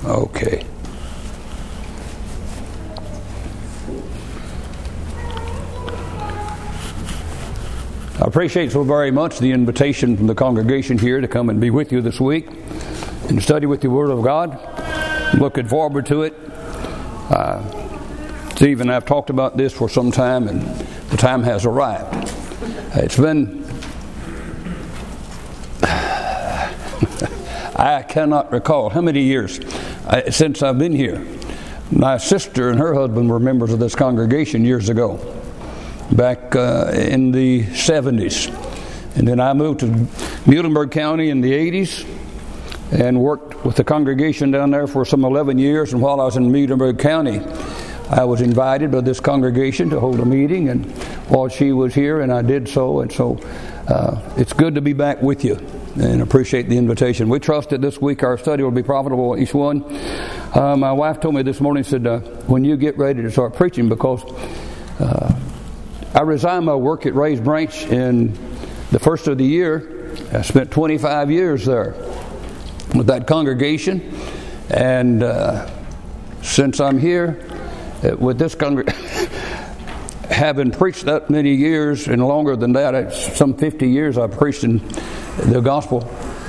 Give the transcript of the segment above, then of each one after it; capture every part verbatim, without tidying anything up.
Okay. I appreciate so very much the invitation from the congregation here to come and be with you this week and study with the Word of God. I'm looking forward to it. Uh, Steve and I have talked about this for some time, and the time has arrived. It's been... I cannot recall how many years uh, since I've been here. My sister and her husband were members of this congregation years ago, back uh, in the seventies. And then I moved to Muhlenberg County in the eighties and worked with the congregation down there for some eleven years. And while I was in Muhlenberg County, I was invited by this congregation to hold a meeting, and while she was here, and I did so. And so uh, it's good to be back with you and appreciate the invitation. We trust that this week our study will be profitable, each one. Uh, my wife told me this morning, said, uh, when you get ready to start preaching, because uh, I resigned my work at Ray's Branch in the first of the year. I spent twenty-five years there with that congregation, and uh, since I'm here uh, with this congregation, having preached that many years and longer than that, it's some fifty years I've preached in the gospel.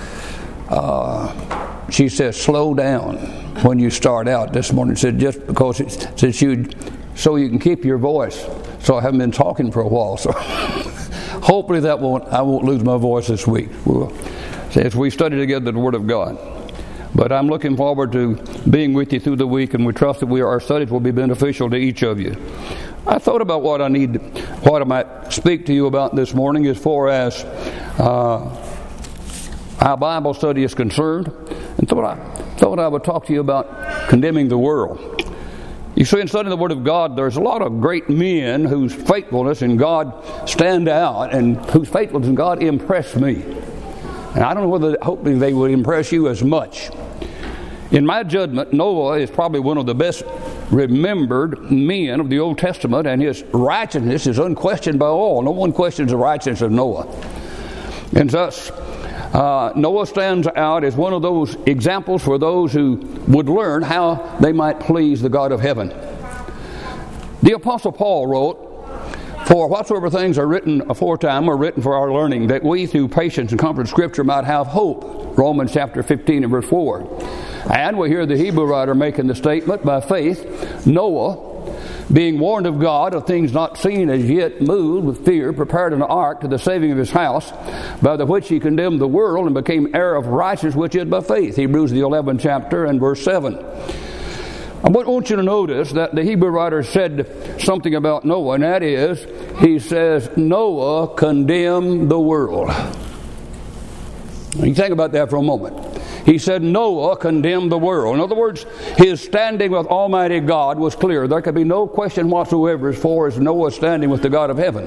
Uh, she says, slow down when you start out this morning. Said just because it's since you so you can keep your voice. So I haven't been talking for a while. So hopefully that won't I won't lose my voice this week. We'll, as we study together the Word of God. But I'm looking forward to being with you through the week, and we trust that we our studies will be beneficial to each of you. I thought about what I need, what I might speak to you about this morning as far as uh, our Bible study is concerned, and thought I thought I would talk to you about condemning the world. You see, in studying the Word of God, there's a lot of great men whose faithfulness in God stand out, and whose faithfulness in God impress me. And I don't know whether, hopefully, they would impress you as much. In my judgment, Noah is probably one of the best remembered men of the Old Testament, and his righteousness is unquestioned by all. No one questions the righteousness of Noah. And thus, uh, Noah stands out as one of those examples for those who would learn how they might please the God of heaven. The Apostle Paul wrote, for whatsoever things are written aforetime are written for our learning, that we through patience and comfort of Scripture might have hope. Romans chapter fifteen and verse four. And we hear the Hebrew writer making the statement, by faith, Noah, being warned of God of things not seen as yet, moved with fear, prepared an ark to the saving of his house, by the which he condemned the world and became heir of righteousness, which is by faith. Hebrews the eleventh chapter and verse seven. I want you to notice that the Hebrew writer said something about Noah, and that is, he says, Noah condemned the world. You think about that for a moment. He said Noah condemned the world. In other words, his standing with Almighty God was clear. There could be no question whatsoever as far as Noah's standing with the God of heaven.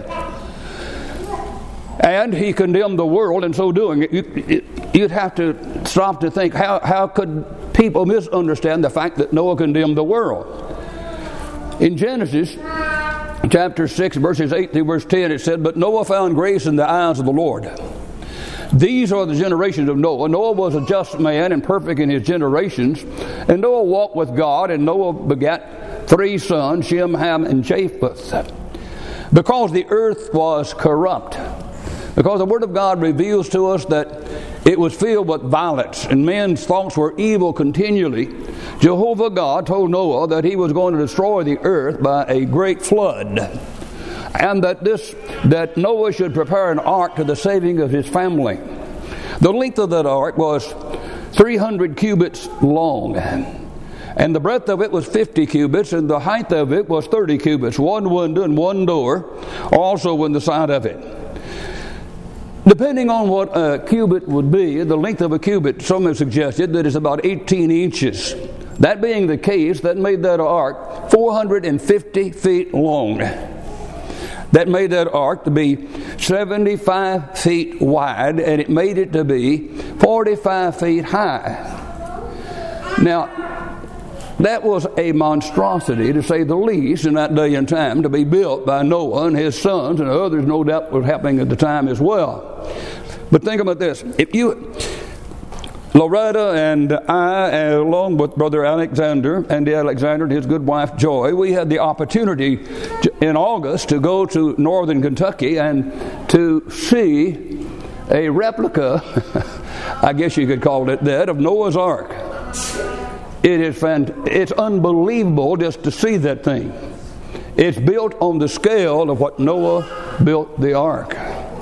And he condemned the world in so doing. You'd have to stop to think, how, how could people misunderstand the fact that Noah condemned the world? In Genesis chapter six, verses eight through verse ten, it said, but Noah found grace in the eyes of the Lord. These are the generations of Noah. Noah was a just man and perfect in his generations. And Noah walked with God, and Noah begat three sons, Shem, Ham, and Japheth. Because the earth was corrupt. Because the Word of God reveals to us that it was filled with violence, and men's thoughts were evil continually. Jehovah God told Noah that he was going to destroy the earth by a great flood, and that this that Noah should prepare an ark to the saving of his family. The length of that ark was three hundred cubits long, and the breadth of it was fifty cubits, and the height of it was thirty cubits, one window and one door also in the side of it. Depending on what a cubit would be, the length of a cubit, some have suggested that is about eighteen inches. That being the case, that made that ark four hundred fifty feet long. That made that ark to be seventy-five feet wide, and it made it to be forty-five feet high. Now, that was a monstrosity, to say the least, in that day and time, to be built by Noah and his sons, and others no doubt were happening at the time as well. But think about this. If you Loretta and I, along with Brother Alexander, Andy Alexander and his good wife Joy, we had the opportunity to, in August to go to northern Kentucky and to see a replica, I guess you could call it that, of Noah's Ark. It is fant- it's unbelievable just to see that thing. It's built on the scale of what Noah built the ark.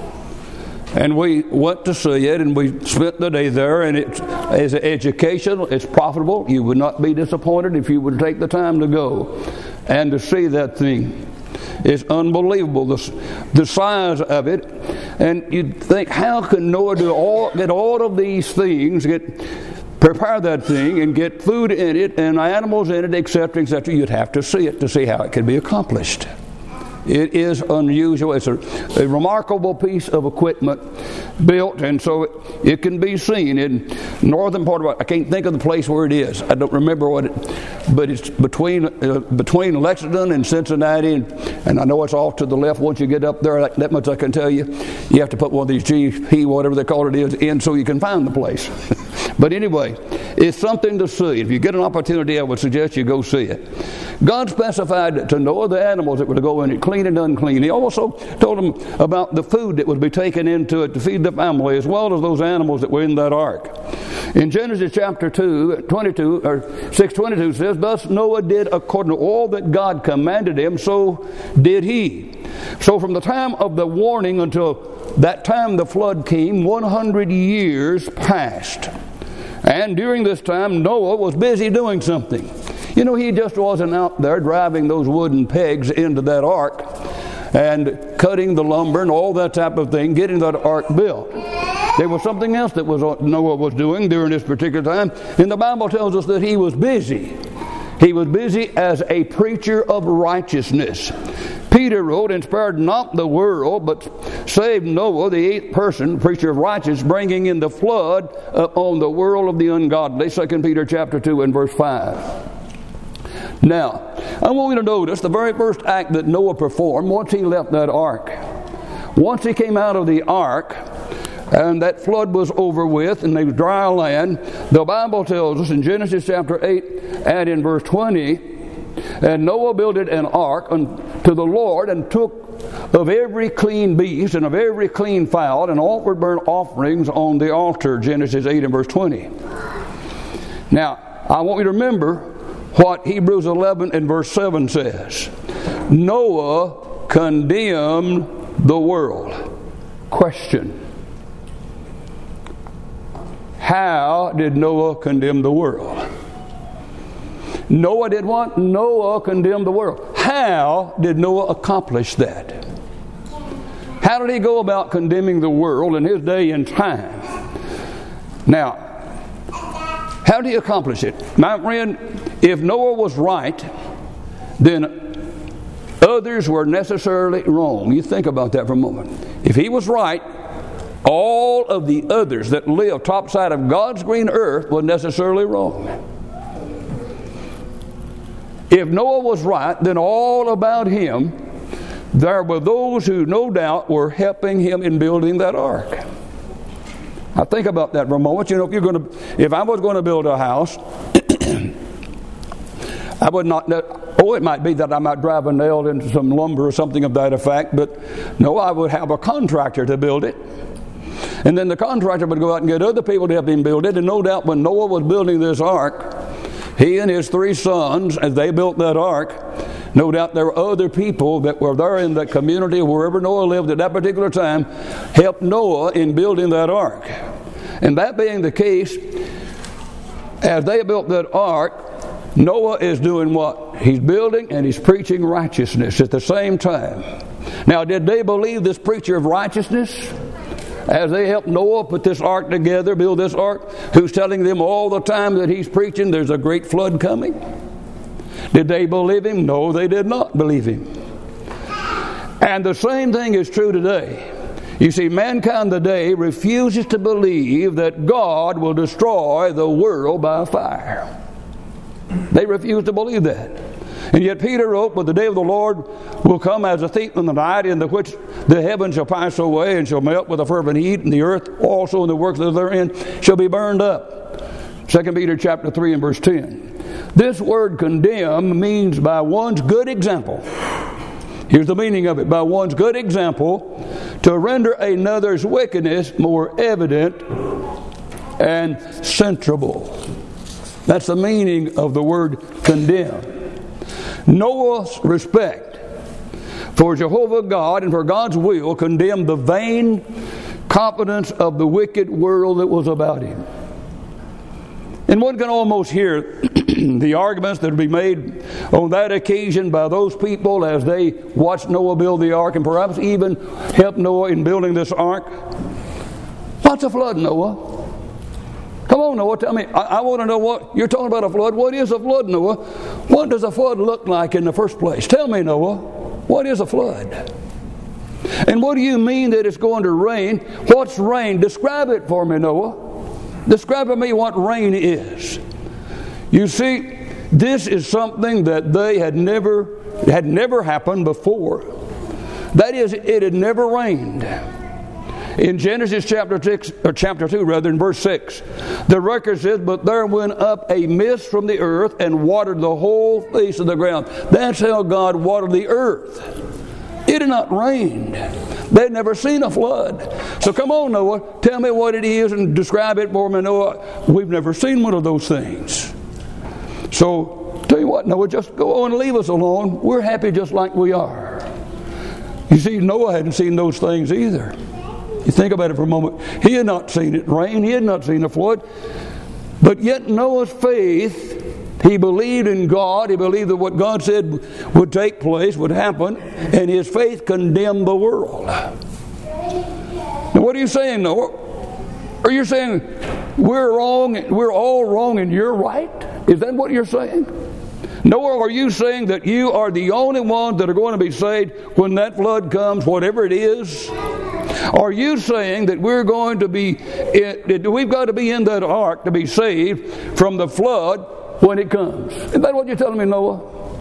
And we went to see it, and we spent the day there, and it's, it's educational, it's profitable. You would not be disappointed if you would take the time to go and to see that thing. It's unbelievable, the, the size of it. And you'd think, how can Noah do all, get all of these things, get prepare that thing and get food in it and animals in it, et cetera, et cetera. You'd have to see it to see how it can be accomplished. It is unusual. It's a, a remarkable piece of equipment built, and so it, it can be seen in northern part of, I can't think of the place where it is. I don't remember what it, but it's between uh, between Lexington and Cincinnati, and, and I know it's off to the left. Once you get up there, that, that much I can tell you. You have to put one of these G P, whatever they call it is, in so you can find the place. But anyway, it's something to see. If you get an opportunity, I would suggest you go see it. God specified to Noah the animals that were to go in it, clean and unclean. He also told him about the food that would be taken into it to feed the family, as well as those animals that were in that ark. In Genesis chapter two, twenty-two, or six twenty-two says, "Thus Noah did according to all that God commanded him, so did he." So from the time of the warning until that time the flood came, one hundred years passed. And during this time, Noah was busy doing something. You know, he just wasn't out there driving those wooden pegs into that ark and cutting the lumber and all that type of thing, getting that ark built. There was something else that was Noah was doing during this particular time. And the Bible tells us that he was busy. He was busy as a preacher of righteousness. Peter wrote, "And spared not the world, but saved Noah, the eighth person, preacher of righteousness, bringing in the flood upon the world of the ungodly." Second Peter chapter two and verse five. Now, I want you to notice the very first act that Noah performed once he left that ark. Once he came out of the ark, and that flood was over with, and there was dry land, the Bible tells us in Genesis chapter eight and in verse twenty, "And Noah builded an ark unto the Lord, and took of every clean beast and of every clean fowl, and offered burnt offerings on the altar." Genesis eight and verse twenty. Now, I want you to remember what Hebrews eleven and verse seven says. Noah condemned the world. Question: how did Noah condemn the world? Noah did what? Noah condemned the world. How did Noah accomplish that? How did he go about condemning the world in his day and time? Now, how did he accomplish it? My friend, if Noah was right, then others were necessarily wrong. You think about that for a moment. If he was right, all of the others that live topside of God's green earth were necessarily wrong. If Noah was right, then all about him, there were those who no doubt were helping him in building that ark. Now think about that for a moment. You know, if you're going to, if I was going to build a house, I would not. Oh, it might be that I might drive a nail into some lumber or something of that effect, but no, I would have a contractor to build it. And then the contractor would go out and get other people to help him build it. And no doubt when Noah was building this ark, he and his three sons, as they built that ark, no doubt there were other people that were there in that community, wherever Noah lived at that particular time, helped Noah in building that ark. And that being the case, as they built that ark, Noah is doing what? He's building and he's preaching righteousness at the same time. Now, did they believe this preacher of righteousness as they helped Noah put this ark together, build this ark, who's telling them all the time that he's preaching there's a great flood coming? Did they believe him? No, they did not believe him. And the same thing is true today. You see, mankind today refuses to believe that God will destroy the world by fire. They refuse to believe that. And yet Peter wrote, but the day of the Lord will come as a thief in the night, in the which the heavens shall pass away and shall melt with a fervent heat, and the earth also and the works that are therein shall be burned up. Second Peter chapter three and verse ten. This word condemn means by one's good example. Here's the meaning of it. By one's good example, to render another's wickedness more evident and censurable. That's the meaning of the word condemn. Noah's respect for Jehovah God and for God's will condemned the vain confidence of the wicked world that was about him. And one can almost hear the arguments that would be made on that occasion by those people as they watched Noah build the ark, and perhaps even helped Noah in building this ark. What's a flood, Noah? Come on, Noah, tell me. I, I want to know what you're talking about. A flood. What is a flood, Noah? What does a flood look like in the first place? Tell me, Noah, what is a flood? And what do you mean that it's going to rain? What's rain? Describe it for me, Noah. Describe to me what rain is. You see, this is something that they had never had never happened before. That is, it had never rained. In Genesis chapter six, or chapter two, rather, in verse six, the record says, "But there went up a mist from the earth and watered the whole face of the ground." That's how God watered the earth. It had not rained. They'd never seen a flood. So come on, Noah, tell me what it is and describe it for me, Noah. We've never seen one of those things. So, tell you what, Noah, just go on and leave us alone. We're happy just like we are. You see, Noah hadn't seen those things either. You think about it for a moment. He had not seen it rain. He had not seen a flood. But yet Noah's faith, he believed in God. He believed that what God said would take place, would happen. And his faith condemned the world. Now what are you saying, Noah? Are you saying we're wrong, we're all wrong and you're right? Is that what you're saying? Noah, are you saying that you are the only ones that are going to be saved when that flood comes, whatever it is? Are you saying that we're going to be, we've got to be in that ark to be saved from the flood when it comes? Is that what you're telling me, Noah?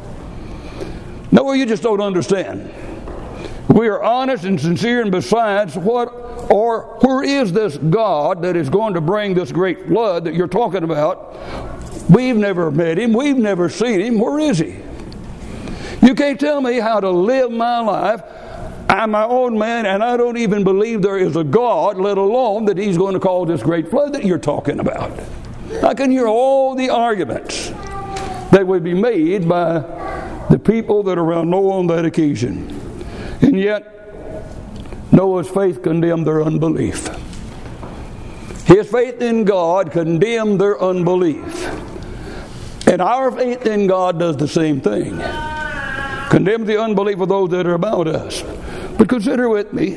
Noah, you just don't understand. We are honest and sincere, and besides, what or where is this God that is going to bring this great flood that you're talking about? We've never met him. We've never seen him. Where is he? You can't tell me how to live my life. I'm my own man, and I don't even believe there is a God, let alone that he's going to cause this great flood that you're talking about. I can hear all the arguments that would be made by the people that are around Noah on that occasion. And yet, Noah's faith condemned their unbelief. His faith in God condemned their unbelief. And our faith in God does the same thing. Condemn the unbelief of those that are about us. But consider with me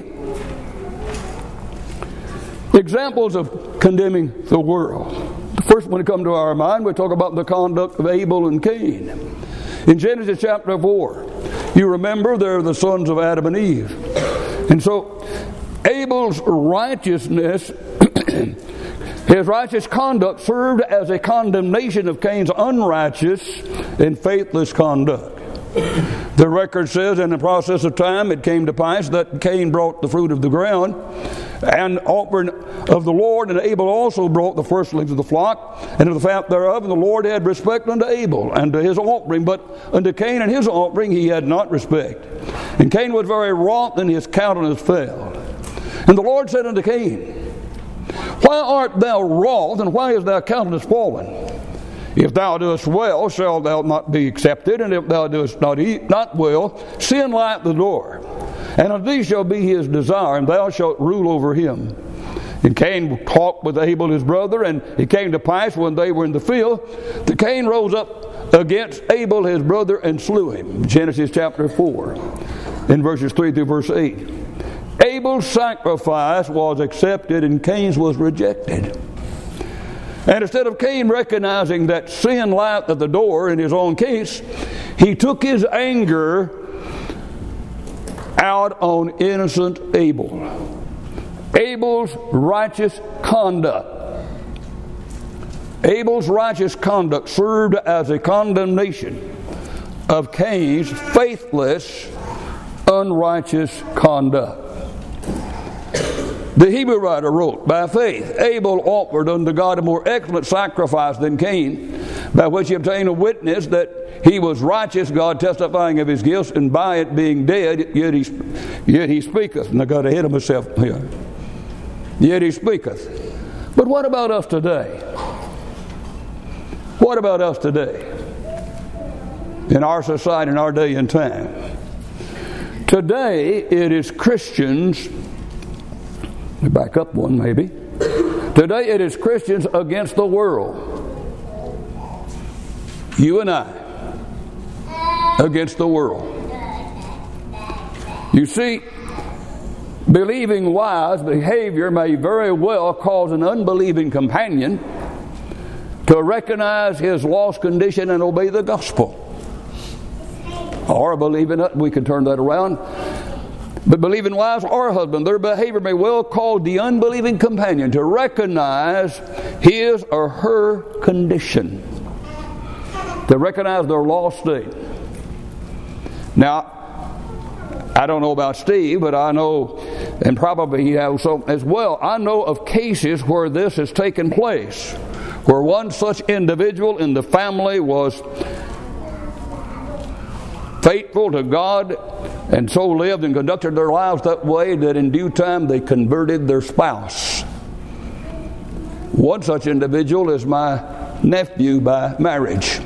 examples of condemning the world. The first one to come to our mind, we talk about the conduct of Abel and Cain. In Genesis chapter four, you remember they're the sons of Adam and Eve. And so Abel's righteousness, his righteous conduct served as a condemnation of Cain's unrighteous and faithless conduct. The record says in the process of time it came to pass that Cain brought the fruit of the ground and offering of the Lord, and Abel also brought the firstlings of the flock and of the fat thereof, and the Lord had respect unto Abel and to his offering, but unto Cain and his offering he had not respect. And Cain was very wroth, and his countenance fell. And the Lord said unto Cain, Why art thou wroth, and why is thy countenance fallen? If thou doest well, shalt thou not be accepted, and if thou doest not eat not well, sin lie at the door. And of thee shall be his desire, and thou shalt rule over him. And Cain talked with Abel his brother, and it came to pass when they were in the field, that Cain rose up against Abel his brother and slew him. Genesis chapter four, in verses three through verse eight. Abel's sacrifice was accepted, and Cain's was rejected. And instead of Cain recognizing that sin lay at the door in his own case, he took his anger out on innocent Abel. Abel's righteous conduct. Abel's righteous conduct served as a condemnation of Cain's faithless, unrighteous conduct. The Hebrew writer wrote, by faith Abel offered unto God a more excellent sacrifice than Cain, by which he obtained a witness that he was righteous, God testifying of his gifts, and by it being dead, yet he, yet he speaketh. And I got ahead of myself here. Yet he speaketh. But what about us today? What about us today? In our society, in our day and time. Today, it is Christians. Let me back up one, maybe. Today, it is Christians against the world. You and I against the world. You see, believing wise behavior may very well cause an unbelieving companion to recognize his lost condition and obey the gospel. Or believing it, we can turn that around. But believing wives or husband, their behavior may well cause the unbelieving companion to recognize his or her condition, to recognize their lost state. Now, I don't know about Steve, but I know, and probably he has so as well, I know of cases where this has taken place, where one such individual in the family was faithful to God and so lived and conducted their lives that way that in due time they converted their spouse. One such individual is my nephew by marriage.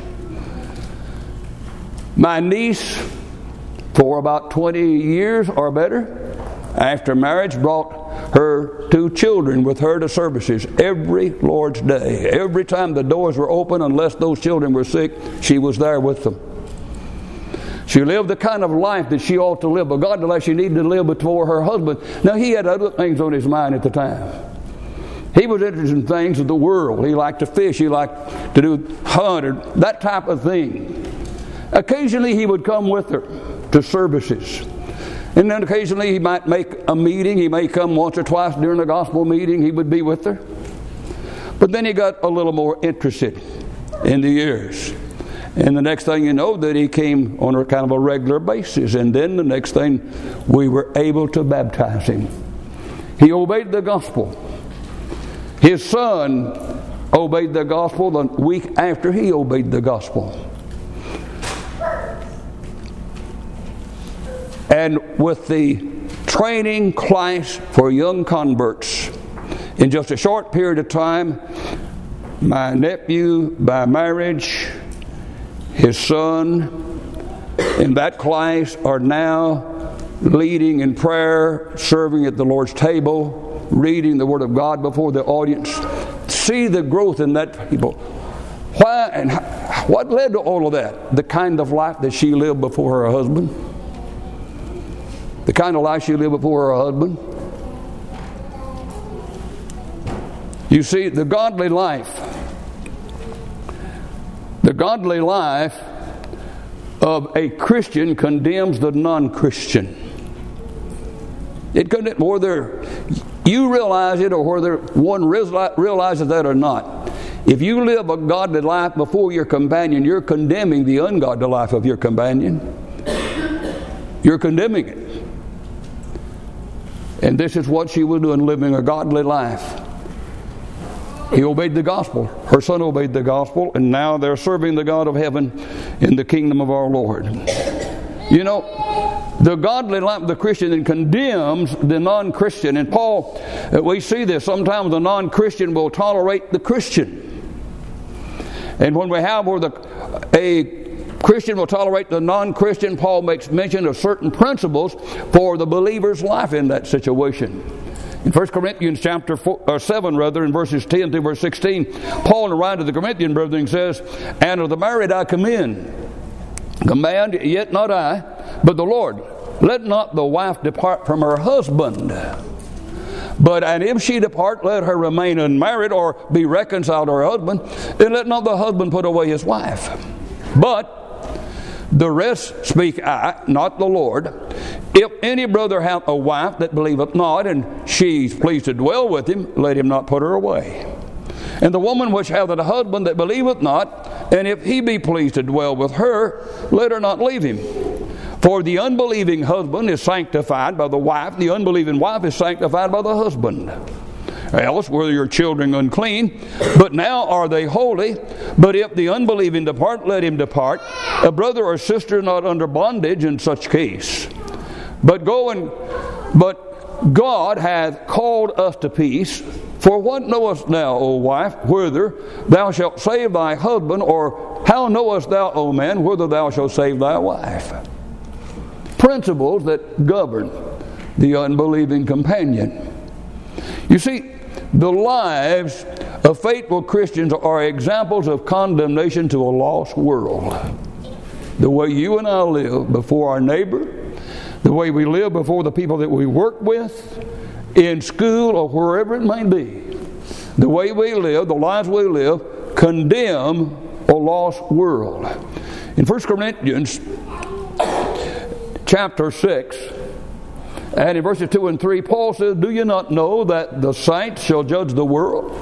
My niece, for about twenty years or better, after marriage, brought her two children with her to services every Lord's Day. Every time the doors were open, unless those children were sick, she was there with them. She lived the kind of life that she ought to live, but God, the life she needed to live before her husband. Now, he had other things on his mind at the time. He was interested in things of the world. He liked to fish. He liked to do hunt or that type of thing. Occasionally, he would come with her to services. And then occasionally, he might make a meeting. He may come once or twice during the gospel meeting. He would be with her. But then he got a little more interested in the years. And the next thing you know, that he came on a kind of a regular basis. And then the next thing, we were able to baptize him. He obeyed the gospel. His son obeyed the gospel the week after he obeyed the gospel. And with the training class for young converts, in just a short period of time, my nephew by marriage, his son in that class are now leading in prayer, serving at the Lord's table, reading the Word of God before the audience. See the growth in that people. Why and how, what led to all of that? The kind of life that she lived before her husband. The kind of life she lived before her husband. You see, the godly life The godly life of a Christian condemns the non-Christian. It couldn't, whether you realize it or whether one realizes that or not. If you live a godly life before your companion, you're condemning the ungodly life of your companion. You're condemning it. And this is what she was doing, living a godly life. He obeyed the gospel. Her son obeyed the gospel, and now they're serving the God of heaven in the kingdom of our Lord. You know, the godly life of the Christian condemns the non-Christian. And Paul, we see this. Sometimes the non-Christian will tolerate the Christian. And when we have where the a Christian will tolerate the non-Christian, Paul makes mention of certain principles for the believer's life in that situation. In First Corinthians chapter four, or seven, rather, in verses ten to verse sixteen, Paul, in the writing to the Corinthian brethren, says, "And of the married I commend, command, yet not I, but the Lord. Let not the wife depart from her husband. But and if she depart, let her remain unmarried or be reconciled to her husband. And let not the husband put away his wife. But the rest speak I, not the Lord. If any brother hath a wife that believeth not, and she is pleased to dwell with him, let him not put her away. And the woman which hath a husband that believeth not, and if he be pleased to dwell with her, let her not leave him. For the unbelieving husband is sanctified by the wife, the unbelieving wife is sanctified by the husband. Else were your children unclean, but now are they holy. But if the unbelieving depart, let him depart. A brother or sister not under bondage in such case. But go and but God hath called us to peace. For what knowest thou, O wife, whither thou shalt save thy husband? Or how knowest thou, O man, whither thou shalt save thy wife? Principles that govern the unbelieving companion. You see, the lives of faithful Christians are examples of condemnation to a lost world. The way you and I live before our neighbor, the way we live before the people that we work with, in school or wherever it may be, the way we live, the lives we live, condemn a lost world. In First Corinthians chapter six, and in verses two and three, Paul says, do you not know that the saints shall judge the world?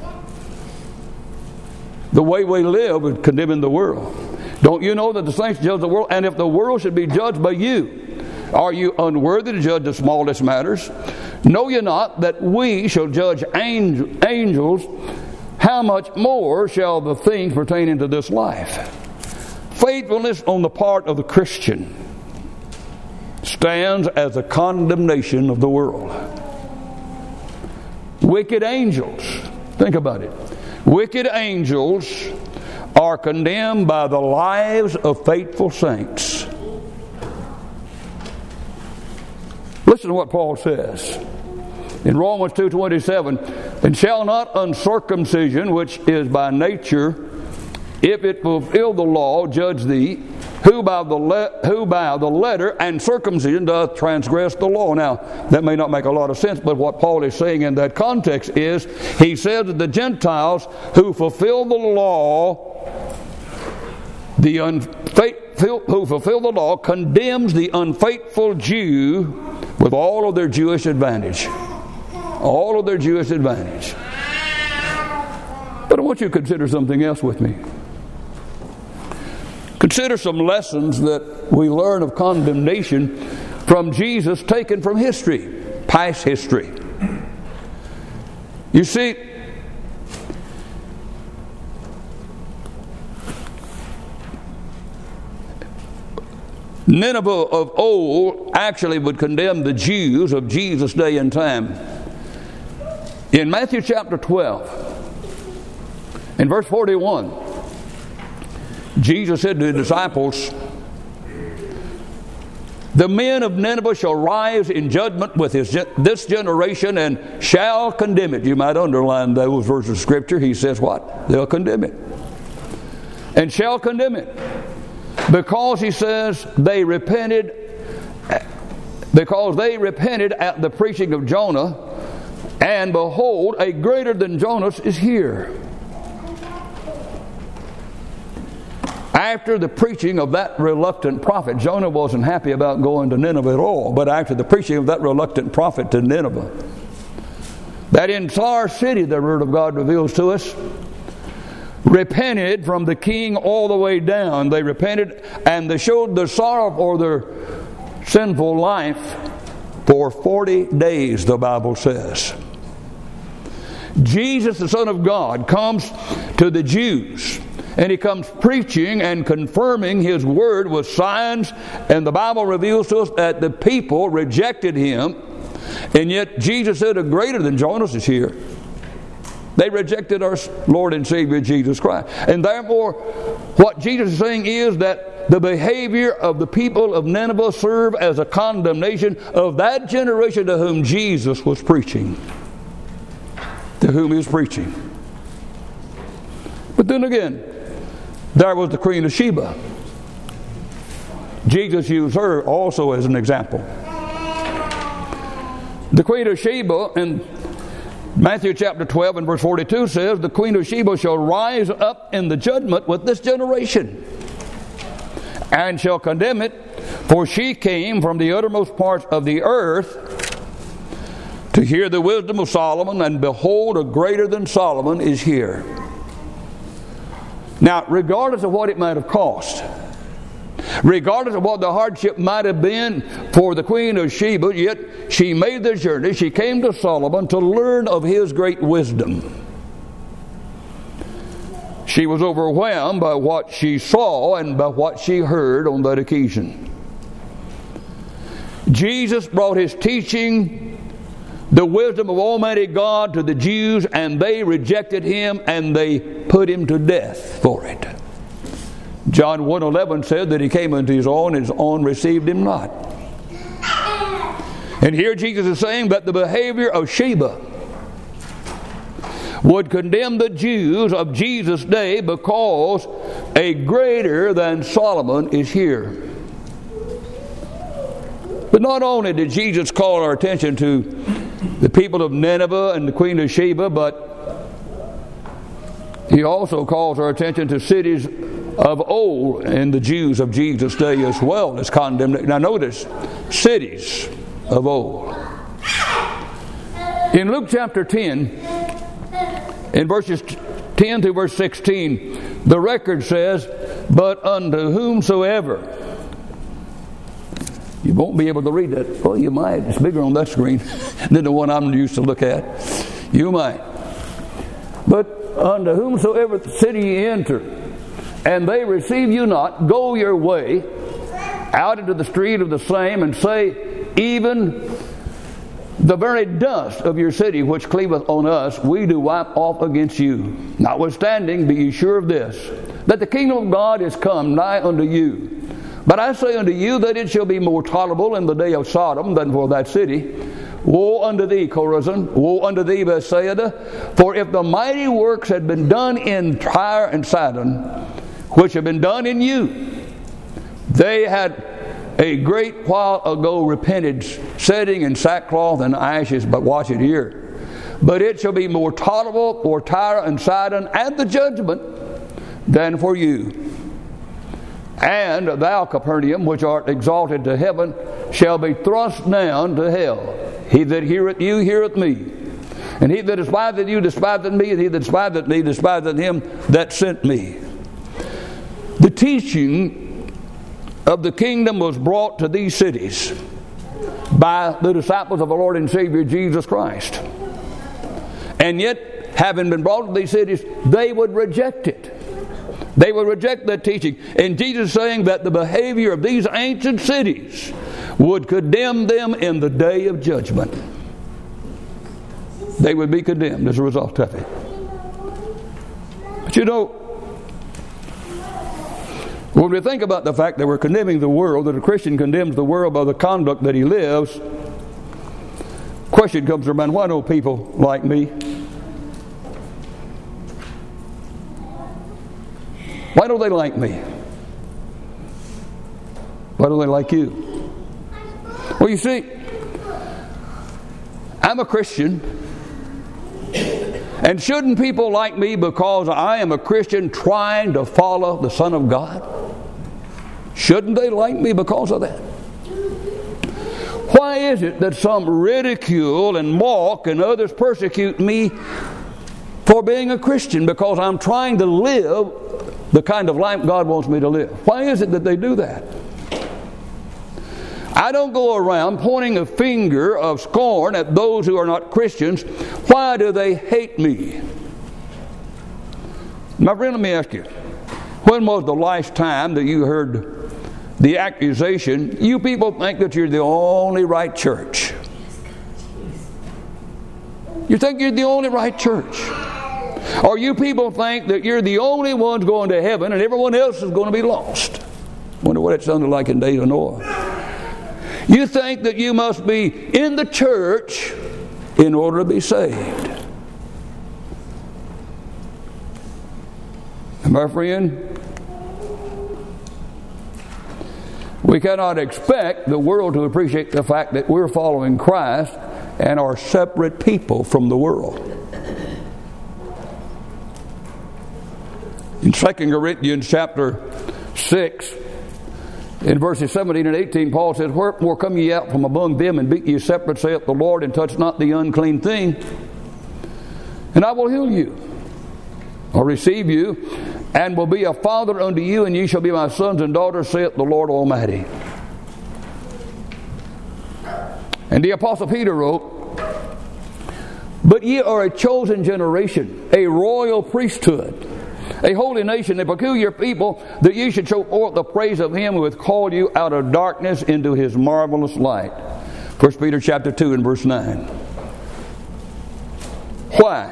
The way we live is condemning the world. Don't you know that the saints judge the world? And if the world should be judged by you, are you unworthy to judge the smallest matters? Know ye not that we shall judge angel, angels? How much more shall the things pertaining to this life? Faithfulness on the part of the Christian stands as a condemnation of the world. Wicked angels, think about it. Wicked angels are condemned by the lives of faithful saints. Listen to what Paul says in Romans two twenty-seven. And shall not uncircumcision, which is by nature, if it fulfill the law, judge thee, who by the le- who by the letter and circumcision doth transgress the law. Now, that may not make a lot of sense, but what Paul is saying in that context is, he says that the Gentiles who fulfill the law, the unfaithful, who fulfill the law, condemns the unfaithful Jew with all of their Jewish advantage. All of their Jewish advantage. But I want you to consider something else with me. Consider some lessons that we learn of condemnation from Jesus, taken from history, past history. You see, Nineveh of old actually would condemn the Jews of Jesus' day and time. In Matthew chapter twelve, in verse forty-one, Jesus said to his disciples, the men of Nineveh shall rise in judgment with his, this generation and shall condemn it. You might underline those verses of Scripture. He says what? They'll condemn it. And shall condemn it. Because, he says, they repented, because they repented at the preaching of Jonah, and behold, a greater than Jonas is here. After the preaching of that reluctant prophet, Jonah wasn't happy about going to Nineveh at all, but after the preaching of that reluctant prophet to Nineveh, that entire city, the Word of God reveals to us, repented from the king all the way down. They repented and they showed their sorrow for their sinful life for forty days, the Bible says. Jesus, the Son of God, comes to the Jews, and he comes preaching and confirming his word with signs, and the Bible reveals to us that the people rejected him, and yet Jesus said, a greater than Jonas is here. They rejected our Lord and Savior Jesus Christ. And therefore, what Jesus is saying is that the behavior of the people of Nineveh serve as a condemnation of that generation to whom Jesus was preaching. To whom he was preaching. But then again, there was the Queen of Sheba. Jesus used her also as an example. The Queen of Sheba in Matthew chapter twelve and verse forty-two says, the Queen of Sheba shall rise up in the judgment with this generation, and shall condemn it, for she came from the uttermost parts of the earth to hear the wisdom of Solomon, and behold, a greater than Solomon is here. Now, regardless of what it might have cost, regardless of what the hardship might have been for the Queen of Sheba, yet she made the journey. She came to Solomon to learn of his great wisdom. She was overwhelmed by what she saw and by what she heard on that occasion. Jesus brought his teaching, the wisdom of Almighty God, to the Jews, and they rejected him and they put him to death for it. John one eleven said that he came unto his own, and his own received him not. And here Jesus is saying that the behavior of Sheba would condemn the Jews of Jesus' day because a greater than Solomon is here. But not only did Jesus call our attention to the people of Nineveh and the Queen of Sheba, but he also calls our attention to cities of old and the Jews of Jesus' day as well as condemned. Now notice, cities of old. In Luke chapter ten, in verses ten through verse sixteen, the record says, "But unto whomsoever..." You won't be able to read that. Well, you might. It's bigger on that screen than the one I'm used to look at. You might. "But unto whomsoever city ye enter, and they receive you not, go your way out into the street of the same, and say, even the very dust of your city which cleaveth on us, we do wipe off against you. Notwithstanding, be ye sure of this, that the kingdom of God is come nigh unto you. But I say unto you that it shall be more tolerable in the day of Sodom than for that city. Woe unto thee, Chorazin! Woe unto thee, Bethsaida! For if the mighty works had been done in Tyre and Sidon, which have been done in you, they had a great while ago repented, sitting in sackcloth and ashes, but watch it here. But it shall be more tolerable for Tyre and Sidon at the judgment than for you. And thou, Capernaum, which art exalted to heaven, shall be thrust down to hell. He that heareth you, heareth me. And he that despiseth you, despiseth me. And he that despiseth me, despiseth him that sent me." The teaching of the kingdom was brought to these cities by the disciples of our Lord and Savior Jesus Christ. And yet, having been brought to these cities, they would reject it. They would reject that teaching. And Jesus is saying that the behavior of these ancient cities would condemn them in the day of judgment. They would be condemned as a result of it. But you know, when we think about the fact that we're condemning the world, that a Christian condemns the world by the conduct that he lives, question comes to mind, why don't people like me? Why don't they like me? Why don't they like you? Well, you see, I'm a Christian. And shouldn't people like me because I am a Christian trying to follow the Son of God? Shouldn't they like me because of that? Why is it that some ridicule and mock and others persecute me for being a Christian? Because I'm trying to live the kind of life God wants me to live. Why is it that they do that? I don't go around pointing a finger of scorn at those who are not Christians. Why do they hate me? My friend, let me ask you, when was the last time that you heard the accusation, you people think that you're the only right church? You think you're the only right church? Or you people think that you're the only ones going to heaven and everyone else is going to be lost? Wonder what it sounded like in days of Noah. You think that you must be in the church in order to be saved. And my friend, we cannot expect the world to appreciate the fact that we're following Christ and are separate people from the world. In Second Corinthians chapter six In verses seventeen and eighteen, Paul says, wherefore come ye out from among them, and be ye separate, saith the Lord, and touch not the unclean thing, and I will heal you, or receive you, and will be a father unto you, and ye shall be my sons and daughters, saith the Lord Almighty. And the Apostle Peter wrote, but ye are a chosen generation, a royal priesthood, a holy nation, a peculiar people, that ye should show forth the praise of him who hath called you out of darkness into his marvelous light. First Peter chapter two and verse nine. Why?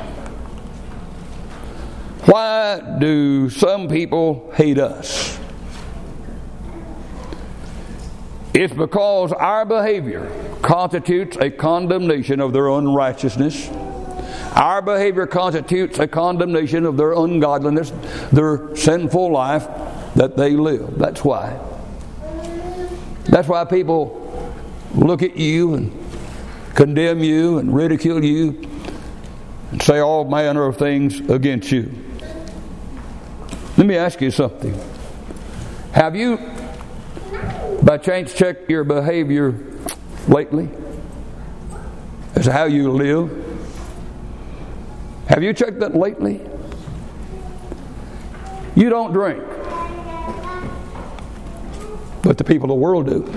Why do some people hate us? It's because our behavior constitutes a condemnation of their unrighteousness. Our behavior constitutes a condemnation of their ungodliness, their sinful life that they live. That's why. That's why people look at you and condemn you and ridicule you and say all manner of things against you. Let me ask you something. Have you, by chance, checked your behavior lately as to how you live? Have you checked that lately? You don't drink, but the people of the world do.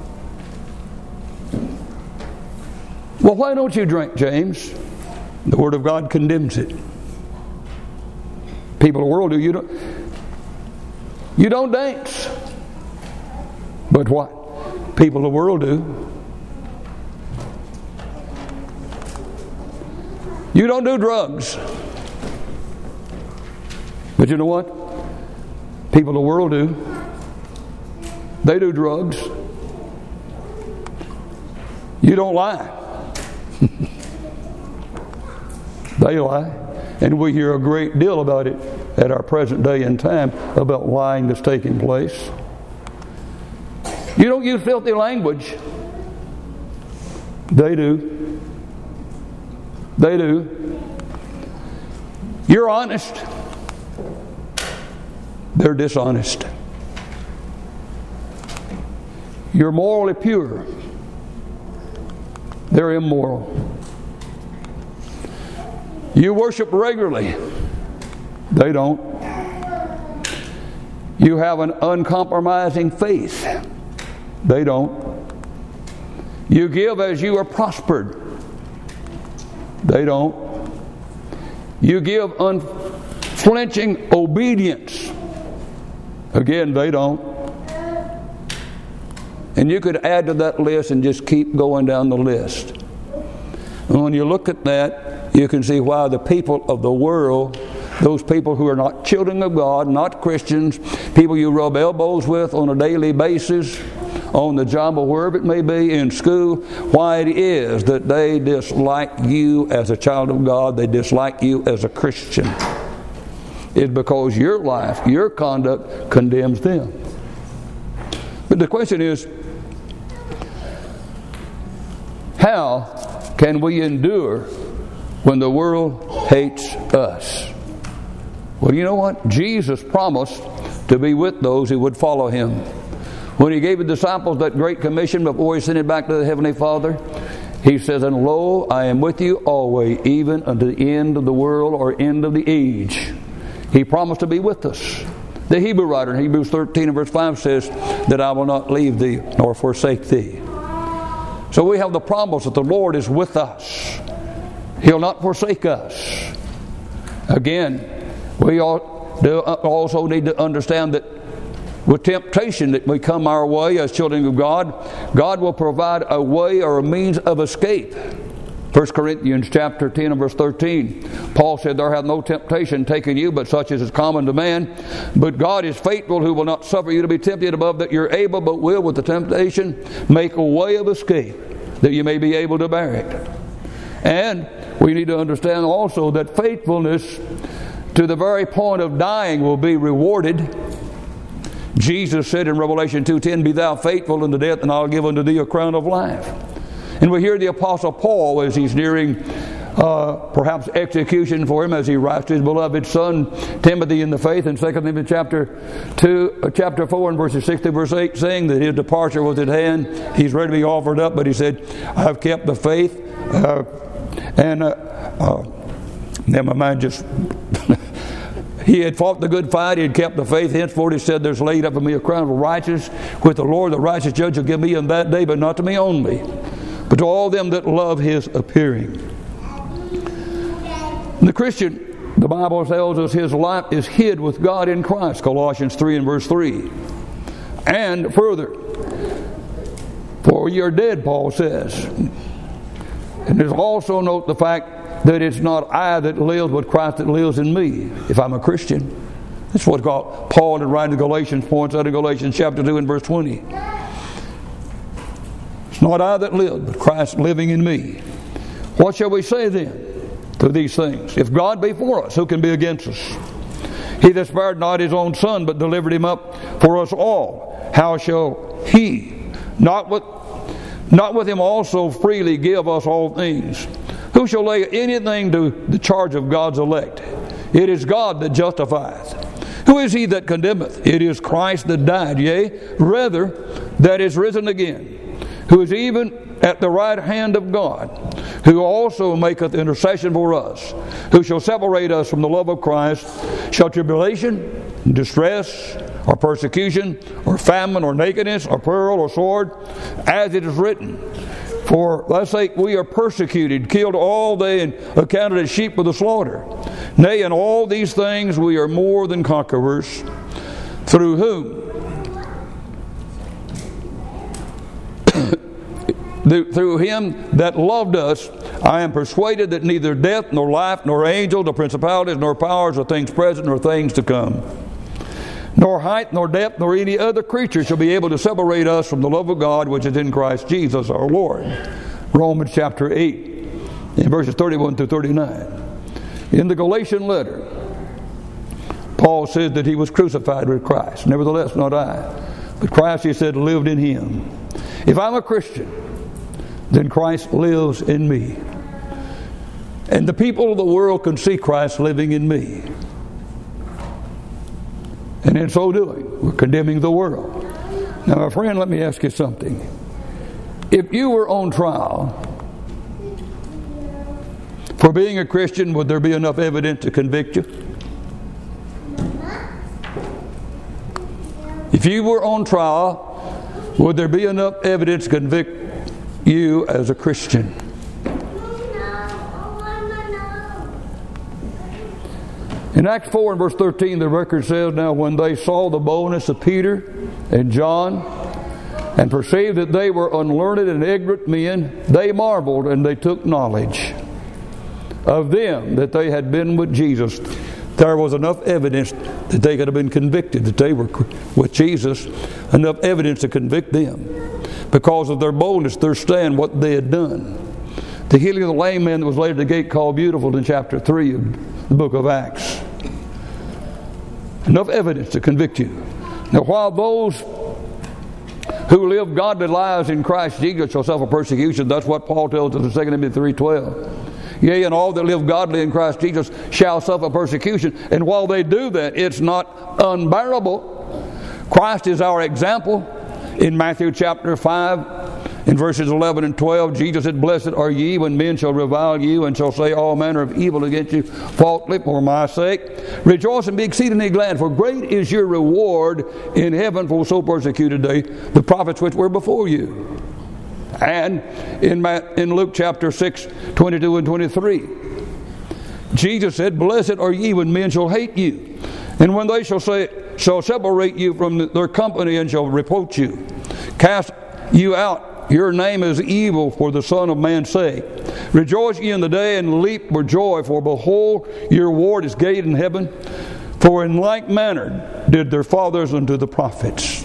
Well, why don't you drink, James? The Word of God condemns it. People of the world do. You don't. You don't dance, but what? People of the world do. You don't do drugs, but you know what? People of the world do. They do drugs. You don't lie. They lie. And we hear a great deal about it at our present day and time, about lying that's taking place. You don't use filthy language. They do. They do. You're honest. They're dishonest. You're morally pure. They're immoral. You worship regularly. They don't. You have an uncompromising faith. They don't. You give as you are prospered. They don't. You give unflinching obedience. Again, they don't. And you could add to that list and just keep going down the list. And when you look at that, you can see why the people of the world, those people who are not children of God, not Christians, people you rub elbows with on a daily basis, on the job or wherever it may be, in school, why it is that they dislike you as a child of God, they dislike you as a Christian. It's because your life, your conduct condemns them. But the question is, how can we endure when the world hates us? Well, you know what? Jesus promised to be with those who would follow him. When he gave the disciples that great commission before he sent it back to the Heavenly Father, he says, and lo, I am with you always, even unto the end of the world or end of the age. He promised to be with us. The Hebrew writer in Hebrews thirteen and verse five says that I will not leave thee nor forsake thee. So we have the promise that the Lord is with us. He'll not forsake us. Again, we also need to understand that with temptation that may come our way as children of God, God will provide a way or a means of escape. First Corinthians chapter ten and verse thirteen, Paul said, there hath no temptation taken you, but such as is common to man. But God is faithful, who will not suffer you to be tempted above that you're able, but will with the temptation make a way of escape, that you may be able to bear it. And we need to understand also that faithfulness to the very point of dying will be rewarded. Jesus said in Revelation two ten, be thou faithful unto death, and I'll give unto thee a crown of life. And we hear the Apostle Paul, as he's nearing uh, perhaps execution for him, as he writes to his beloved son Timothy in the faith in Second Timothy chapter two, uh, chapter four and verses six to verse eight, saying that his departure was at hand. He's ready to be offered up, but he said, "I have kept the faith." Uh, and uh, uh, never mind, just he had fought the good fight. He had kept the faith. Henceforth, he said, "There's laid up for me a crown of righteousness, which the Lord, the righteous judge, will give me in that day, but not to me only, but to all them that love his appearing." The Christian, the Bible tells us, his life is hid with God in Christ, Colossians three and verse three. And further, for you're dead, Paul says. And there's also note the fact that it's not I that lives, but Christ that lives in me, if I'm a Christian. That's what Paul in writing to Galatians points out in Galatians chapter two and verse twenty. It's not I that live, but Christ living in me. What shall we say then to these things? If God be for us, who can be against us? He that spared not his own son, but delivered him up for us all, how shall he not with not with him also freely give us all things? Who shall lay anything to the charge of God's elect? It is God that justifieth. Who is he that condemneth? It is Christ that died, yea, rather that is risen again, who is even at the right hand of God, who also maketh intercession for us. Who shall separate us from the love of Christ? Shall tribulation, distress, or persecution, or famine, or nakedness, or peril, or sword? As it is written, for thy sake we are persecuted, killed all day, and accounted as sheep for the slaughter. Nay, in all these things we are more than conquerors, through whom? Through him that loved us. I am persuaded that neither death, nor life, nor angels, nor principalities, nor powers, nor things present, nor things to come, nor height, nor depth, nor any other creature shall be able to separate us from the love of God which is in Christ Jesus our Lord. Romans chapter eight, in verses thirty-one through thirty-nine. In the Galatian letter, Paul said that he was crucified with Christ. Nevertheless, not I, but Christ, he said, lived in him. If I'm a Christian, then Christ lives in me. And the people of the world can see Christ living in me. And in so doing, we're condemning the world. Now, my friend, let me ask you something. If you were on trial for being a Christian, would there be enough evidence to convict you? If you were on trial, would there be enough evidence to convict you as a Christian? In Acts four and verse thirteen, the record says, now when they saw the boldness of Peter and John, and perceived that they were unlearned and ignorant men, they marveled, and they took knowledge of them that they had been with Jesus. There was enough evidence that they could have been convicted, that they were with Jesus, enough evidence to convict them because of their boldness, their stand, what they had done. The healing of the lame man that was laid at the gate called Beautiful in chapter three of the book of Acts. Enough evidence to convict you. Now, while those who live godly lives in Christ Jesus shall suffer persecution, that's what Paul tells us in Second Timothy three twelve. Yea, and all that live godly in Christ Jesus shall suffer persecution. And while they do that, it's not unbearable. Christ is our example. In Matthew chapter five, in verses eleven and twelve, Jesus said, blessed are ye when men shall revile you and shall say all manner of evil against you falsely for my sake. Rejoice and be exceedingly glad, for great is your reward in heaven, for so persecuted they the prophets which were before you. And in, in Luke chapter six, twenty-two and twenty-three, Jesus said, blessed are ye when men shall hate you, and when they shall say, shall separate you from their company and shall reproach you, cast you out, your name is evil for the Son of Man's sake. Rejoice ye in the day and leap for joy, for behold, your reward is great in heaven. For in like manner did their fathers unto the prophets.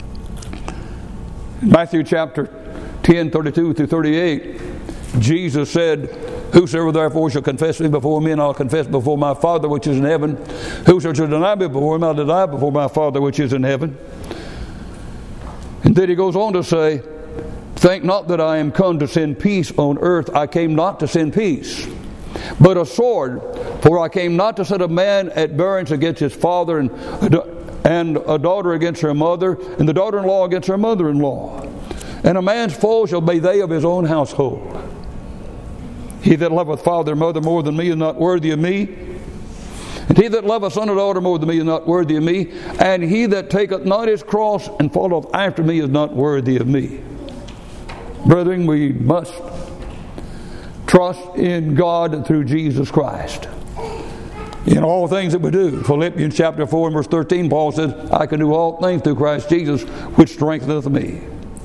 Matthew chapter ten, thirty-two through thirty-eight, Jesus said, whosoever therefore shall confess me before men, I'll confess before my Father which is in heaven. Whosoever shall deny me before him, I'll deny before my Father which is in heaven. And then he goes on to say, think not that I am come to send peace on earth. I came not to send peace, but a sword. For I came not to set a man at variance against his father, and, and a daughter against her mother, and the daughter-in-law against her mother-in-law. And a man's foes shall be they of his own household. He that loveth father or mother more than me is not worthy of me. And he that loveth son or daughter more than me is not worthy of me. And he that taketh not his cross and followeth after me is not worthy of me. Brethren, we must trust in God through Jesus Christ in all things that we do. Philippians chapter four and verse thirteen, Paul says, I can do all things through Christ Jesus, which strengtheneth me.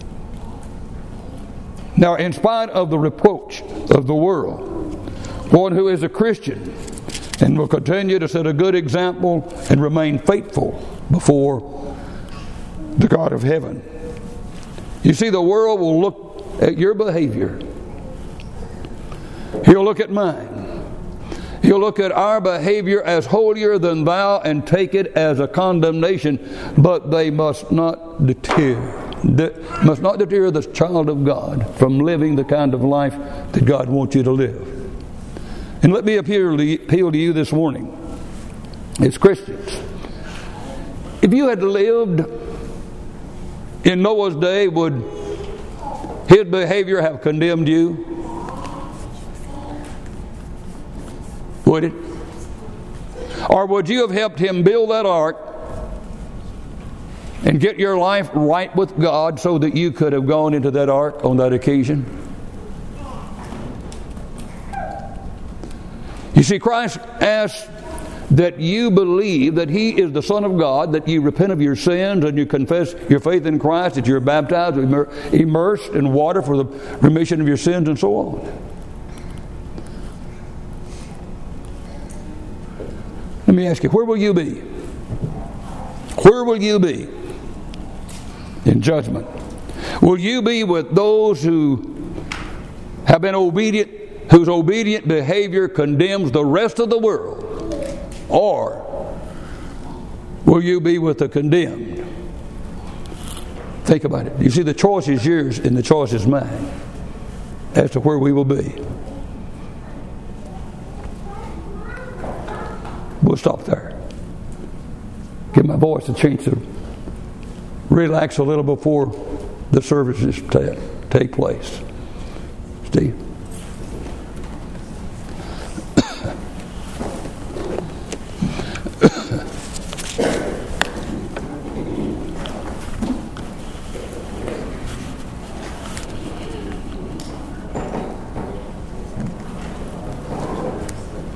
Now, in spite of the reproach of the world, one who is a Christian and will continue to set a good example and remain faithful before the God of heaven. You see, the world will look at your behavior. He'll look at mine. He'll look at our behavior as holier than thou and take it as a condemnation, but they must not deter. De- must not deter the child of God from living the kind of life that God wants you to live. And let me appeal to, appeal to you this morning as Christians. If you had lived in Noah's day, would his behavior have condemned you? Would it? Or would you have helped him build that ark and get your life right with God so that you could have gone into that ark on that occasion? You see, Christ asks that you believe that He is the Son of God, that you repent of your sins and you confess your faith in Christ, that you're baptized, immersed in water for the remission of your sins and so on. Let me ask you, where will you be? Where will you be in judgment? Will you be with those who have been obedient, whose obedient behavior condemns the rest of the world? Or will you be with the condemned? Think about it. You see, the choice is yours and the choice is mine as to where we will be. We'll stop there. Give my voice a chance to relax a little before the services take place. Steve.